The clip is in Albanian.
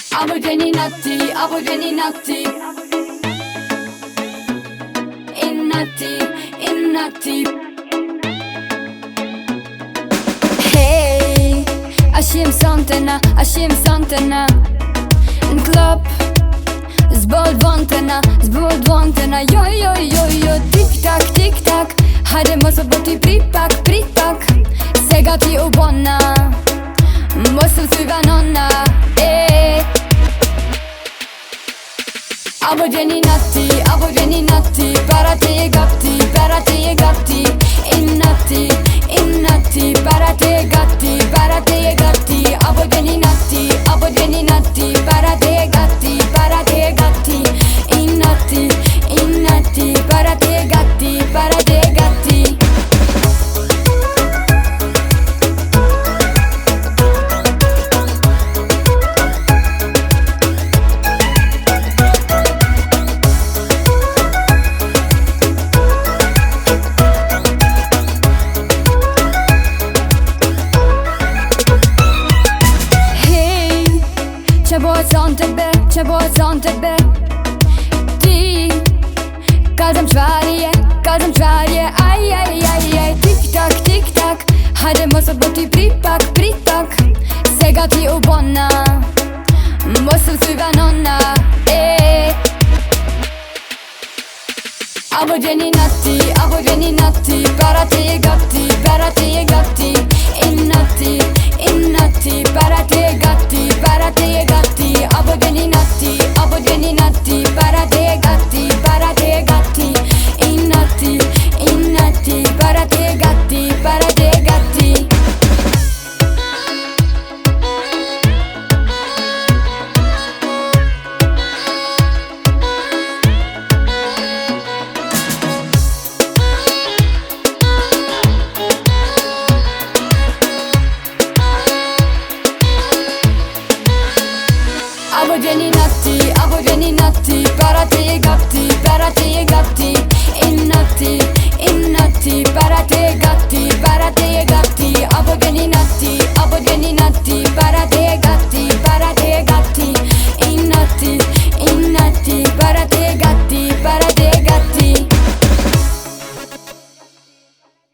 Abuđeni nati, abuđeni nati. Innati, innati. Hej, ashim santena, ashim santena. N'klop, zbold vantena. Jo, jo, jo, jo, tik tak. Hajde mos bëti pripak, pripak. Sega ti u bona, mos u syva nonna. Abuđeni nati, para te je gatti. Innati, innati, para te je gatti. Abuđeni nati, para te je gatti. Innati, innati, para te je gatti. Që bëhet zonë të be Ti Kallëzëm qvarje Aj Tik tak Hajde mos o bëti pripak Sega ti u bona Mos u syva nonna Abuđeni nati Para te je gatti